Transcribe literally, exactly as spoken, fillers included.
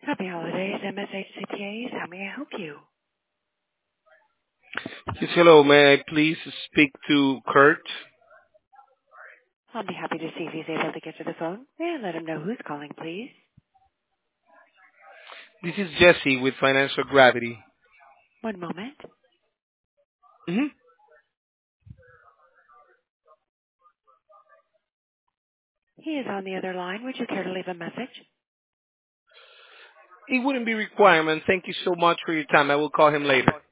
Happy holidays, M S H C P As. How may I help you? Yes, hello. May I please speak to Kurt? I'll be happy to see if he's able to get to the phone. May I let him know who's calling, please? This is Jesse with Financial Gravity. One moment. hmm He is on the other line. Would you care to leave a message? It wouldn't be requirement. Thank you so much for your time. I will call him later.